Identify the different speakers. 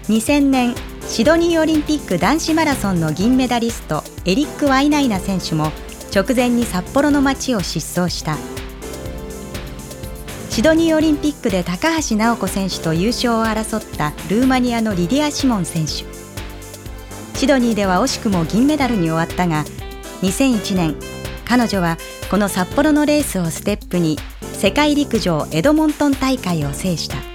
Speaker 1: 2000年シドニーオリンピック男子マラソンの銀メダリストエリック・ワイナイナ選手も直前に札幌の街を疾走した。シドニーオリンピックで高橋尚子選手と優勝を争ったルーマニアのリディア・シモン選手。シドニーでは惜しくも銀メダルに終わったが、2001年彼女はこの札幌のレースをステップに世界陸上エドモントン大会を制した。